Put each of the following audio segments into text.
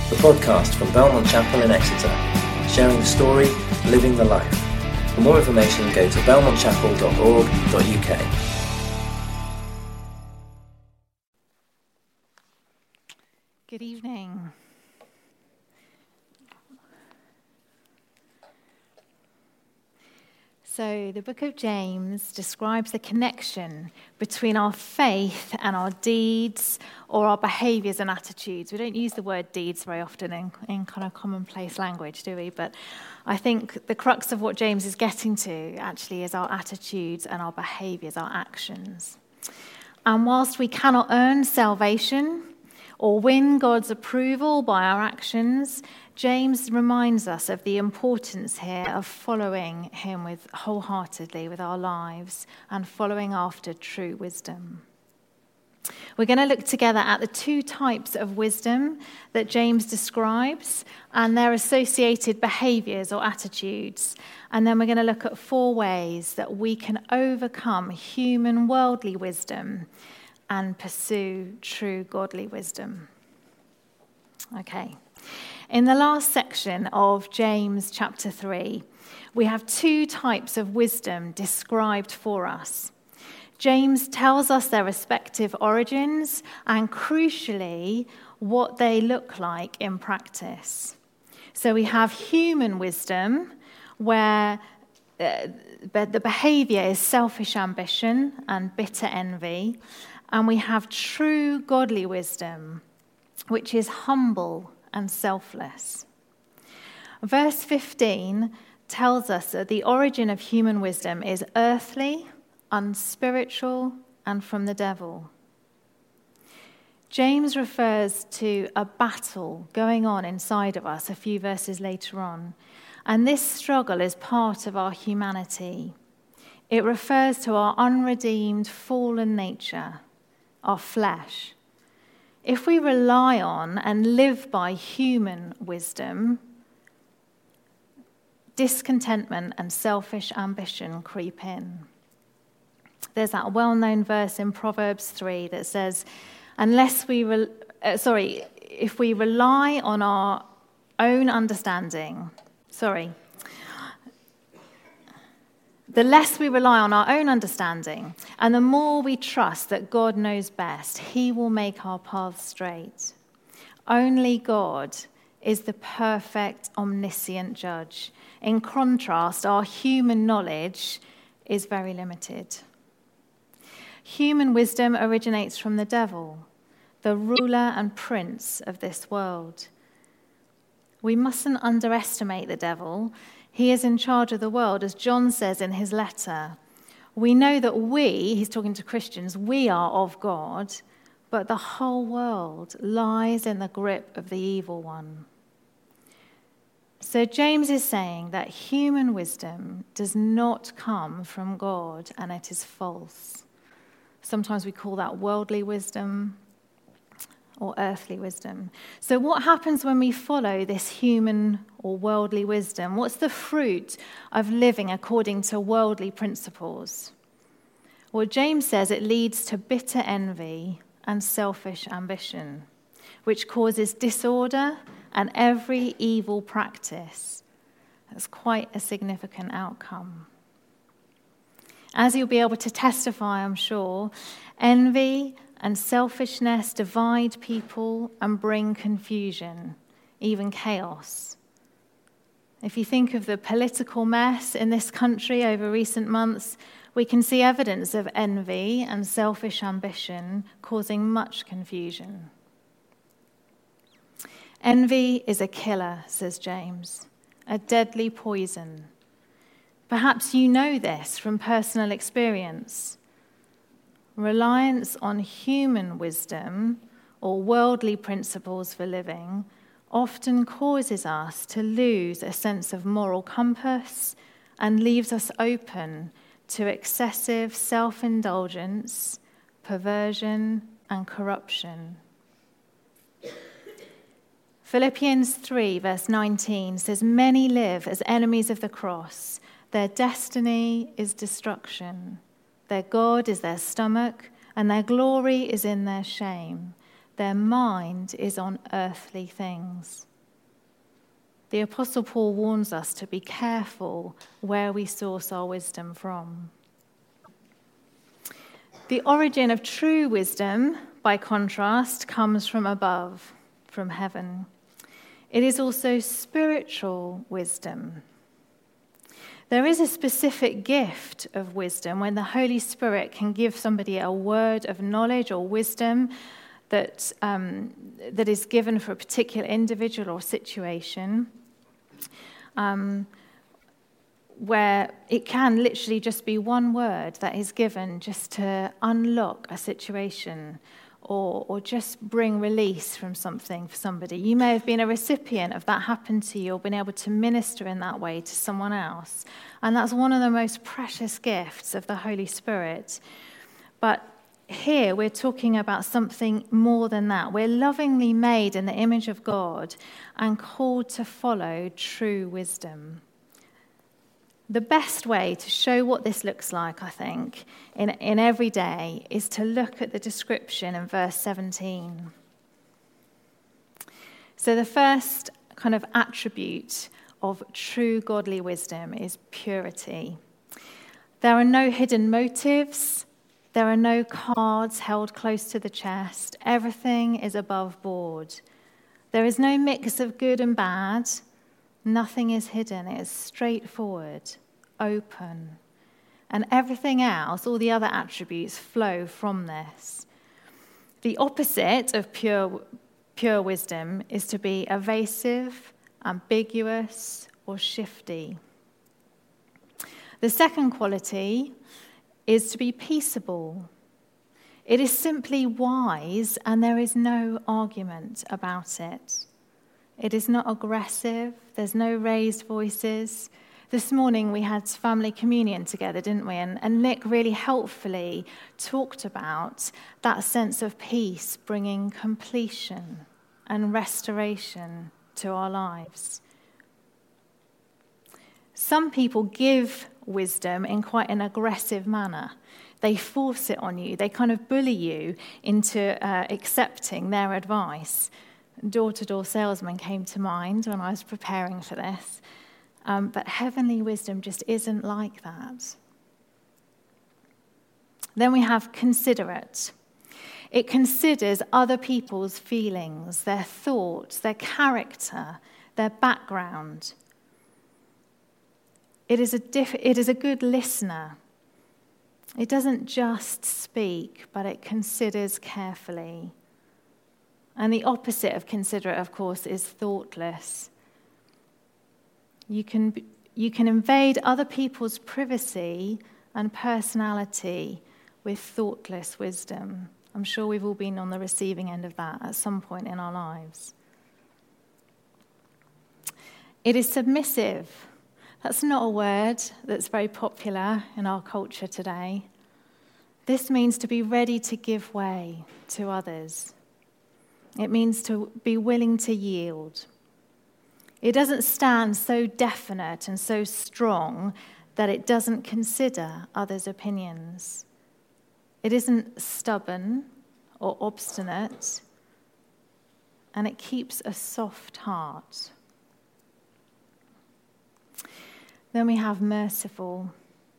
the podcast from Belmont Chapel in Exeter, sharing the story, living the life. For more information, go to belmontchapel.org.uk. Good evening. So the book of James describes the connection between our faith and our deeds or our behaviours and attitudes. We don't use the word deeds very often in kind of commonplace language, do we? But I think the crux of what James is getting to actually is our attitudes and our behaviours, our actions. And whilst we cannot earn salvation or win God's approval by our actions, James reminds us of the importance here of following him wholeheartedly with our lives and following after true wisdom. We're going to look together at the two types of wisdom that James describes and their associated behaviours or attitudes. And then we're going to look at 4 ways that we can overcome human worldly wisdom and pursue true godly wisdom. Okay. In the last section of James chapter 3, we have 2 types of wisdom described for us. James tells us their respective origins and, crucially, what they look like in practice. So we have human wisdom, where the behaviour is selfish ambition and bitter envy. And we have true godly wisdom, which is humble and selfless. Verse 15 tells us that the origin of human wisdom is earthly, unspiritual, and from the devil. James refers to a battle going on inside of us a few verses later on, and this struggle is part of our humanity. It refers to our unredeemed, fallen nature, our flesh. If we rely on and live by human wisdom, discontentment and selfish ambition creep in. There's that well-known verse in Proverbs 3 that says, if we rely on our own understanding, the less we rely on our own understanding, and the more we trust that God knows best, he will make our paths straight. Only God is the perfect, omniscient judge. In contrast, our human knowledge is very limited. Human wisdom originates from the devil, the ruler and prince of this world. We mustn't underestimate the devil. He is in charge of the world, as John says in his letter. We know that he's talking to Christians, we are of God, but the whole world lies in the grip of the evil one. So James is saying that human wisdom does not come from God, and it is false. Sometimes we call that worldly wisdom or earthly wisdom. So what happens when we follow this human or worldly wisdom? What's the fruit of living according to worldly principles? Well, James says it leads to bitter envy and selfish ambition, which causes disorder and every evil practice. That's quite a significant outcome. As you'll be able to testify, I'm sure, envy and selfishness divide people and bring confusion, even chaos. If you think of the political mess in this country over recent months, we can see evidence of envy and selfish ambition causing much confusion. Envy is a killer, says James, a deadly poison. Perhaps you know this from personal experience. Reliance on human wisdom or worldly principles for living often causes us to lose a sense of moral compass and leaves us open to excessive self-indulgence, perversion, and corruption. Philippians 3, verse 19 says, "Many live as enemies of the cross. Their destiny is destruction. Their God is their stomach, and their glory is in their shame. Their mind is on earthly things. The Apostle Paul warns us to be careful where we source our wisdom from. The origin of true wisdom, by contrast, comes from above, from heaven. It is also spiritual wisdom. There is a specific gift of wisdom when the Holy Spirit can give somebody a word of knowledge or wisdom that is given for a particular individual or situation, where it can literally just be one word that is given just to unlock a situation or just bring release from something for somebody. You may have been a recipient of that happened to you or been able to minister in that way to someone else. And that's one of the most precious gifts of the Holy Spirit. But here we're talking about something more than that. We're lovingly made in the image of God and called to follow true wisdom. The best way to show what this looks like, I think, in every day is to look at the description in verse 17. So the first kind of attribute of true godly wisdom is purity. There are no hidden motives. There are no cards held close to the chest. Everything is above board. There is no mix of good and bad. Nothing is hidden. It is straightforward, open. And everything else, all the other attributes, flow from this. The opposite of pure wisdom is to be evasive, ambiguous, or shifty. The second quality is to be peaceable. It is simply wise, and there is no argument about it. It is not aggressive. There's no raised voices. This morning we had family communion together, didn't we? And Nick really helpfully talked about that sense of peace bringing completion and restoration to our lives. Some people give wisdom in quite an aggressive manner. They force it on you. They kind of bully you into accepting their advice. Door-to-door salesman came to mind when I was preparing for this. But heavenly wisdom just isn't like that. Then we have considerate. It considers other people's feelings, their thoughts, their character, their background. It is a good listener. It doesn't just speak, but it considers carefully. And the opposite of considerate, of course, is thoughtless. You can invade other people's privacy and personality with thoughtless wisdom. I'm sure we've all been on the receiving end of that at some point in our lives. It is submissive. That's not a word that's very popular in our culture today. This means to be ready to give way to others. It means to be willing to yield. It doesn't stand so definite and so strong that it doesn't consider others' opinions. It isn't stubborn or obstinate, and it keeps a soft heart. Then we have merciful.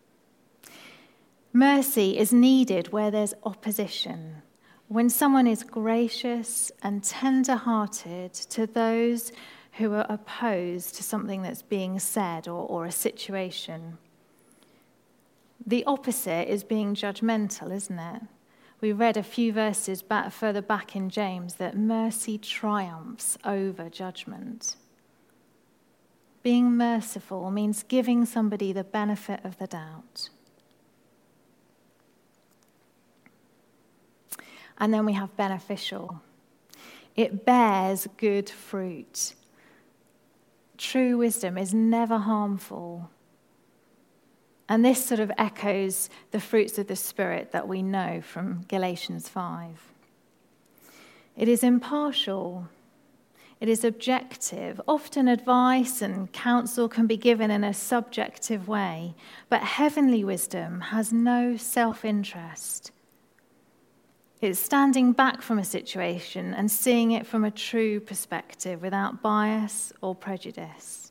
Mercy is needed where there's opposition, when someone is gracious and tender-hearted to those who are opposed to something that's being said or a situation. The opposite is being judgmental, isn't it? We read a few verses further back in James that mercy triumphs over judgment. Being merciful means giving somebody the benefit of the doubt. And then we have beneficial. It bears good fruit. True wisdom is never harmful. And this sort of echoes the fruits of the Spirit that we know from Galatians 5. It is impartial. It is objective. Often advice and counsel can be given in a subjective way, but heavenly wisdom has no self-interest. It's standing back from a situation and seeing it from a true perspective without bias or prejudice.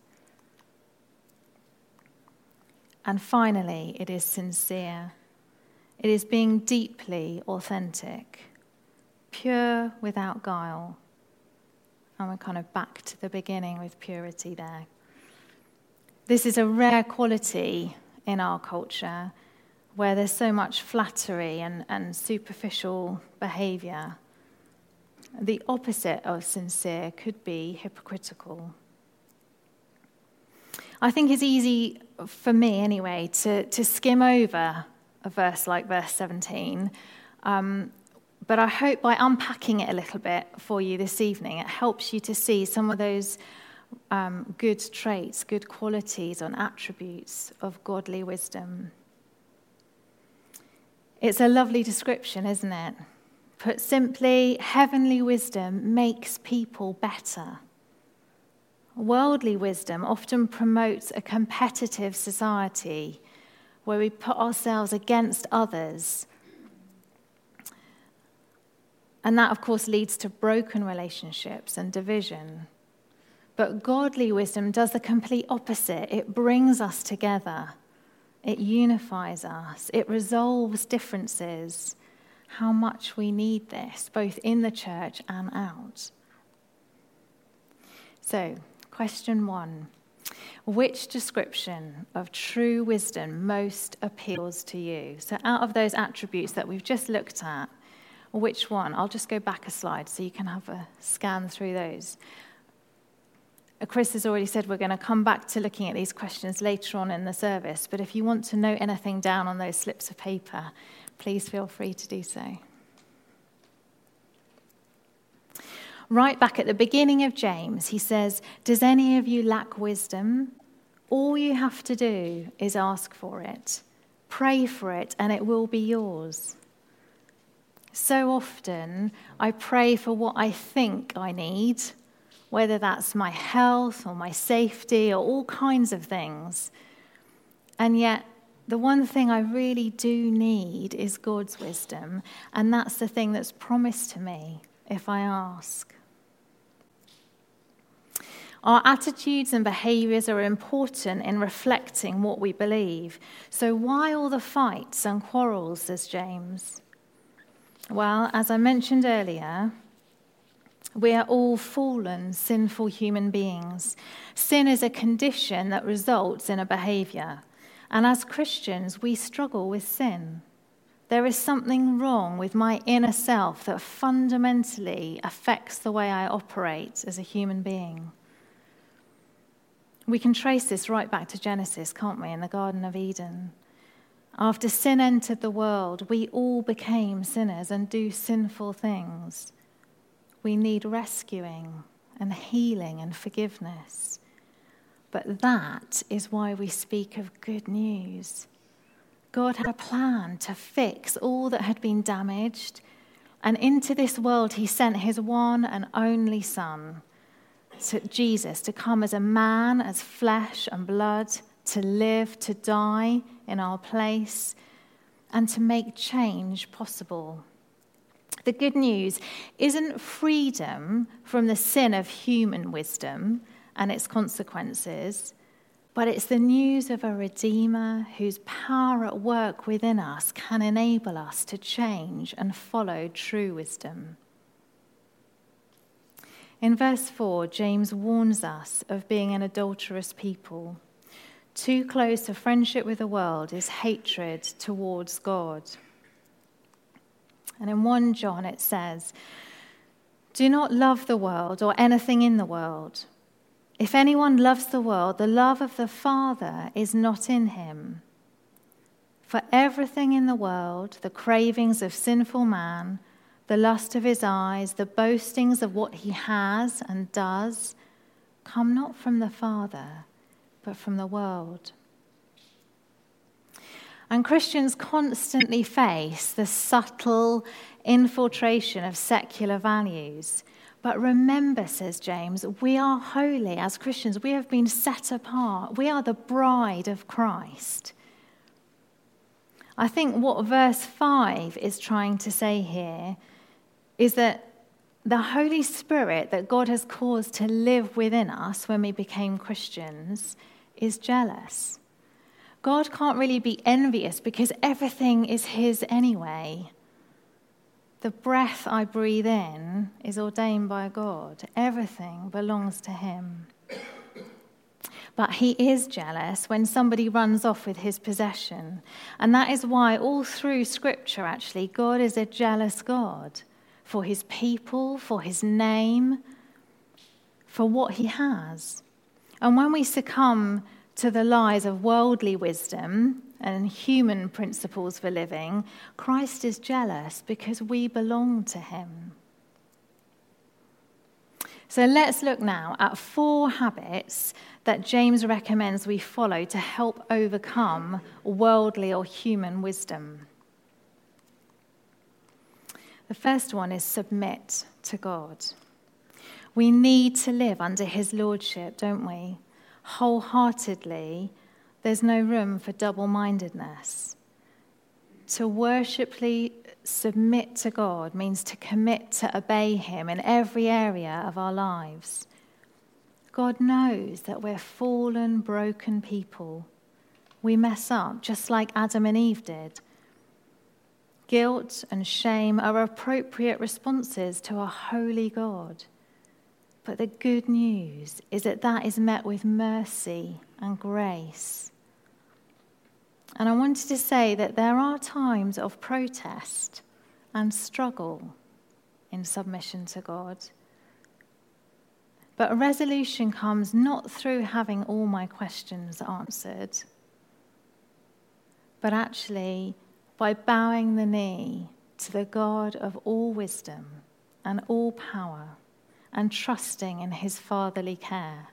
And finally, it is sincere. It is being deeply authentic, pure without guile. And we're kind of back to the beginning with purity there. This is a rare quality in our culture where there's so much flattery and superficial behavior. The opposite of sincere could be hypocritical. I think it's easy, for me anyway, to skim over a verse like verse 17. But I hope by unpacking it a little bit for you this evening, it helps you to see some of those good traits, good qualities and attributes of godly wisdom. It's a lovely description, isn't it? Put simply, heavenly wisdom makes people better. Worldly wisdom often promotes a competitive society where we put ourselves against others. And that, of course, leads to broken relationships and division. But godly wisdom does the complete opposite. It brings us together. It unifies us. It resolves differences. How much we need this, both in the church and out. So, question 1. Which description of true wisdom most appeals to you? So out of those attributes that we've just looked at, which one? I'll just go back a slide so you can have a scan through those. Chris has already said we're going to come back to looking at these questions later on in the service, but if you want to note anything down on those slips of paper, please feel free to do so. Right back at the beginning of James, he says, "Does any of you lack wisdom? All you have to do is ask for it. Pray for it, and it will be yours." So often, I pray for what I think I need, whether that's my health or my safety or all kinds of things. And yet, the one thing I really do need is God's wisdom, and that's the thing that's promised to me if I ask. Our attitudes and behaviours are important in reflecting what we believe. So why all the fights and quarrels, says James? Well, as I mentioned earlier, we are all fallen, sinful human beings. Sin is a condition that results in a behaviour. And as Christians, we struggle with sin. There is something wrong with my inner self that fundamentally affects the way I operate as a human being. We can trace this right back to Genesis, can't we, in the Garden of Eden. After sin entered the world, we all became sinners and do sinful things. We need rescuing and healing and forgiveness. But that is why we speak of good news. God had a plan to fix all that had been damaged, and into this world he sent his one and only Son, Jesus, to come as a man, as flesh and blood, to live, to die in our place, and to make change possible. The good news isn't freedom from the sin of human wisdom and its consequences, but it's the news of a Redeemer whose power at work within us can enable us to change and follow true wisdom. In verse 4, James warns us of being an adulterous people. Too close to friendship with the world is hatred towards God. And in 1 John it says, "Do not love the world or anything in the world. If anyone loves the world, the love of the Father is not in him. For everything in the world, the cravings of sinful man, the lust of his eyes, the boastings of what he has and does, come not from the Father, but from the world." And Christians constantly face the subtle infiltration of secular values. But remember, says James, we are holy as Christians. We have been set apart. We are the bride of Christ. I think what verse 5 is trying to say here is that the Holy Spirit that God has caused to live within us when we became Christians is jealous. God can't really be envious because everything is his anyway. The breath I breathe in is ordained by God. Everything belongs to him. But he is jealous when somebody runs off with his possession. And that is why all through Scripture, actually, God is a jealous God for his people, for his name, for what he has. And when we succumb to the lies of worldly wisdom and human principles for living, Christ is jealous because we belong to him. So let's look now at 4 habits that James recommends we follow to help overcome worldly or human wisdom. The first one is submit to God. We need to live under his lordship, don't we? Wholeheartedly. There's no room for double-mindedness. To worshipfully submit to God means to commit to obey him in every area of our lives. God knows that we're fallen, broken people. We mess up just like Adam and Eve did. Guilt and shame are appropriate responses to a holy God. But the good news is that that is met with mercy and grace. And I wanted to say that there are times of protest and struggle in submission to God. But a resolution comes not through having all my questions answered, but actually by bowing the knee to the God of all wisdom and all power and trusting in his fatherly care.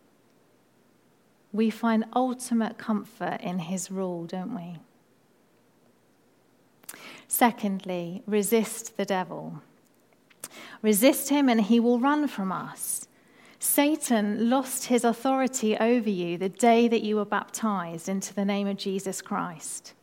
We find ultimate comfort in his rule, don't we? Secondly, resist the devil. Resist him and he will run from us. Satan lost his authority over you the day that you were baptized into the name of Jesus Christ.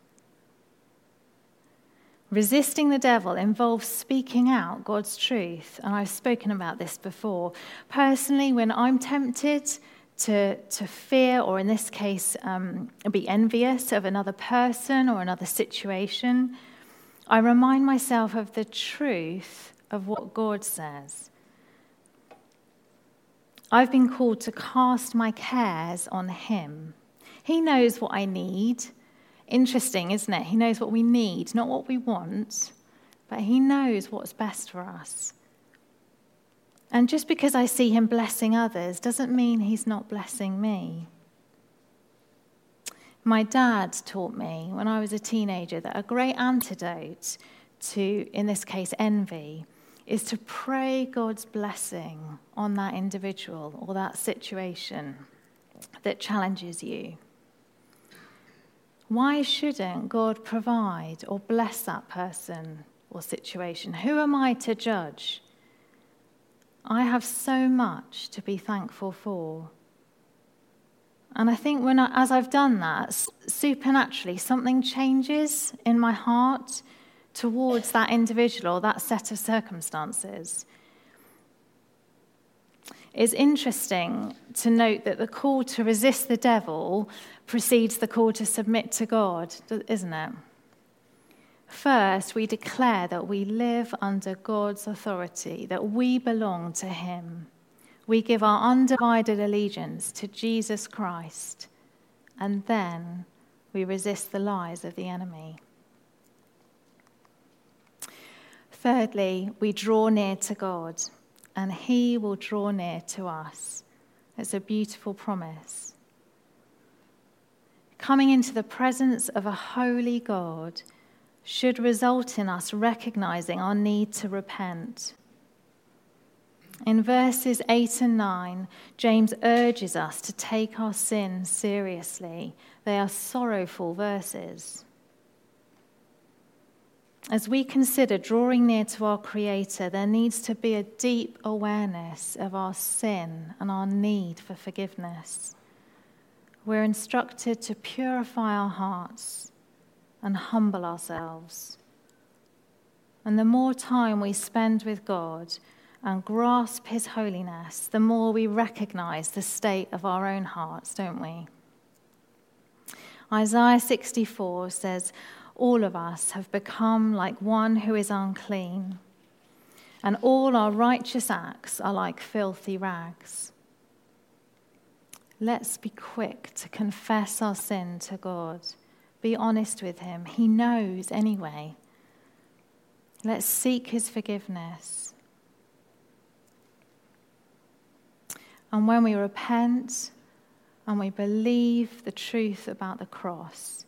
Resisting the devil involves speaking out God's truth, and I've spoken about this before. Personally, when I'm tempted to fear, or in this case, be envious of another person or another situation, I remind myself of the truth of what God says. I've been called to cast my cares on him. He knows what I need. Interesting, isn't it? He knows what we need, not what we want, but he knows what's best for us. And just because I see him blessing others doesn't mean he's not blessing me. My dad taught me when I was a teenager that a great antidote to, in this case, envy, is to pray God's blessing on that individual or that situation that challenges you. Why shouldn't God provide or bless that person or situation? Who am I to judge? I have so much to be thankful for. And I think as I've done that, supernaturally something changes in my heart towards that individual or that set of circumstances. It's interesting to note that the call to resist the devil precedes the call to submit to God, isn't it? First, we declare that we live under God's authority, that we belong to him. We give our undivided allegiance to Jesus Christ, and then we resist the lies of the enemy. Thirdly, we draw near to God, and he will draw near to us. It's a beautiful promise. Coming into the presence of a holy God should result in us recognizing our need to repent. In verses 8 and 9, James urges us to take our sins seriously. They are sorrowful verses. As we consider drawing near to our Creator, there needs to be a deep awareness of our sin and our need for forgiveness. We're instructed to purify our hearts, and humble ourselves. And the more time we spend with God and grasp his holiness, the more we recognize the state of our own hearts, don't we? Isaiah 64 says, all of us have become like one who is unclean, and all our righteous acts are like filthy rags. Let's be quick to confess our sin to God. Be honest with him. He knows anyway. Let's seek his forgiveness. And when we repent and we believe the truth about the cross,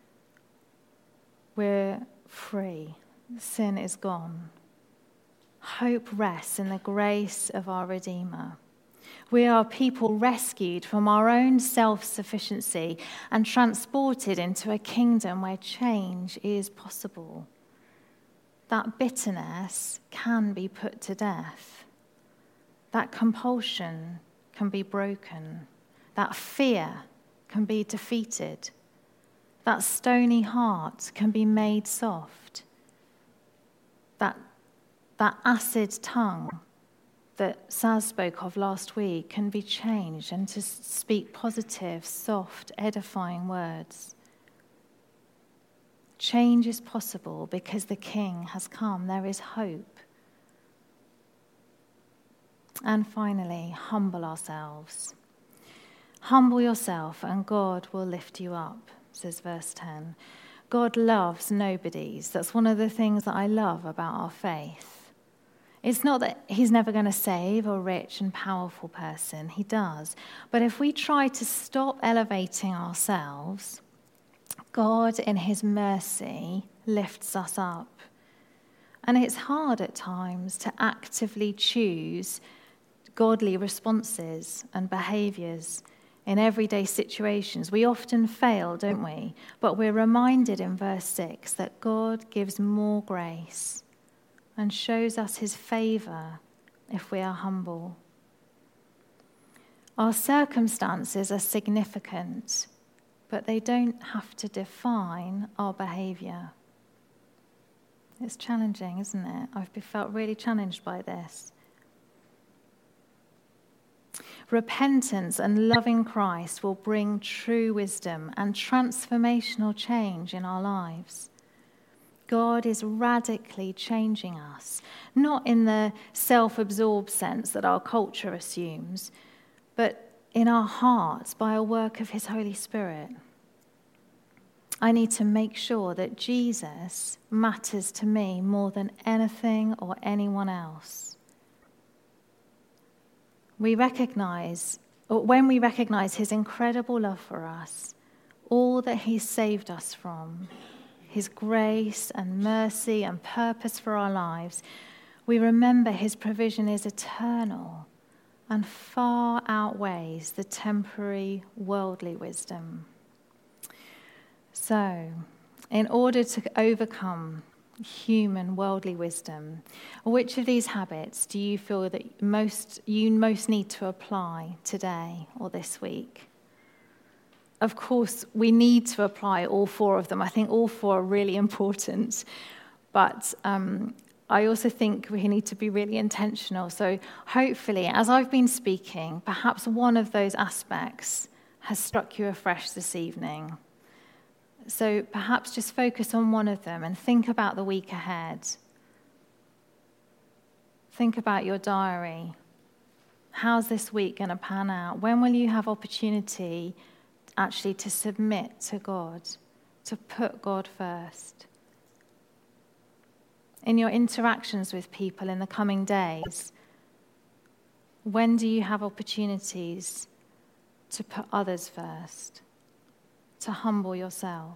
we're free. Sin is gone. Hope rests in the grace of our Redeemer. We are people rescued from our own self-sufficiency and transported into a kingdom where change is possible. That bitterness can be put to death. That compulsion can be broken. That fear can be defeated. That stony heart can be made soft. That acid tongue that Saz spoke of last week can be changed and to speak positive, soft, edifying words. Change is possible because the King has come. There is hope. And finally, humble ourselves. Humble yourself and God will lift you up, says verse 10. God loves nobodies. That's one of the things that I love about our faith. It's not that he's never going to save a rich and powerful person. He does. But if we try to stop elevating ourselves, God in his mercy lifts us up. And it's hard at times to actively choose godly responses and behaviors in everyday situations. We often fail, don't we? But we're reminded in verse 6 that God gives more grace and shows us his favor if we are humble. Our circumstances are significant, but they don't have to define our behavior. It's challenging, isn't it? I've felt really challenged by this. Repentance and loving Christ will bring true wisdom and transformational change in our lives. God is radically changing us, not in the self-absorbed sense that our culture assumes, but in our hearts by a work of his Holy Spirit. I need to make sure that Jesus matters to me more than anything or anyone else. When we recognize his incredible love for us, all that he saved us from, his grace and mercy and purpose for our lives, we remember his provision is eternal and far outweighs the temporary worldly wisdom. So, in order to overcome human worldly wisdom, which of these habits do you feel that you most need to apply today or this week? Of course, we need to apply all four of them. I think all four are really important. But I also think we need to be really intentional. So hopefully, as I've been speaking, perhaps one of those aspects has struck you afresh this evening. So perhaps just focus on one of them and think about the week ahead. Think about your diary. How's this week going to pan out? When will you have opportunity actually to submit to God, to put God first? In your interactions with people in the coming days, when do you have opportunities to put others first, to humble yourself?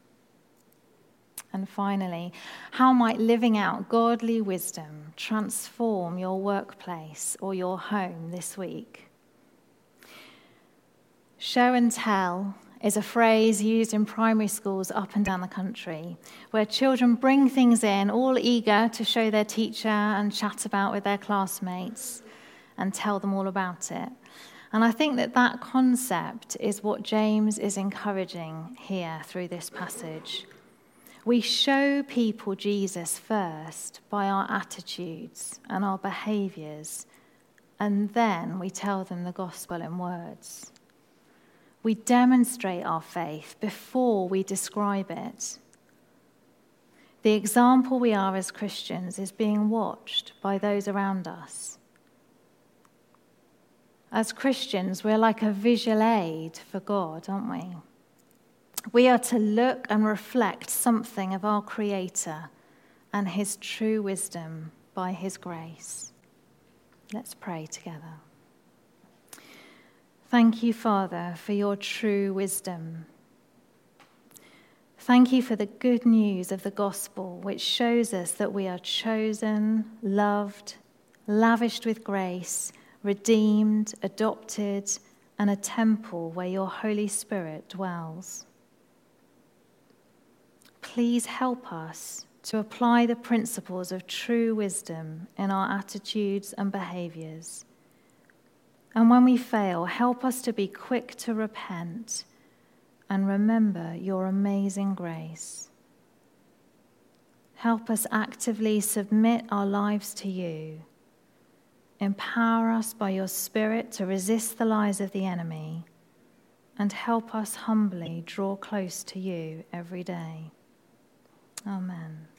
And finally, how might living out godly wisdom transform your workplace or your home this week? Show and tell is a phrase used in primary schools up and down the country, where children bring things in, all eager to show their teacher and chat about with their classmates and tell them all about it. And I think that concept is what James is encouraging here through this passage. We show people Jesus first by our attitudes and our behaviours, and then we tell them the gospel in words. We demonstrate our faith before we describe it. The example we are as Christians is being watched by those around us. As Christians, we're like a visual aid for God, aren't we? We are to look and reflect something of our Creator and his true wisdom by his grace. Let's pray together. Thank you, Father, for your true wisdom. Thank you for the good news of the gospel, which shows us that we are chosen, loved, lavished with grace, redeemed, adopted, and a temple where your Holy Spirit dwells. Please help us to apply the principles of true wisdom in our attitudes and behaviours. And when we fail, help us to be quick to repent and remember your amazing grace. Help us actively submit our lives to you. Empower us by your Spirit to resist the lies of the enemy, and help us humbly draw close to you every day. Amen.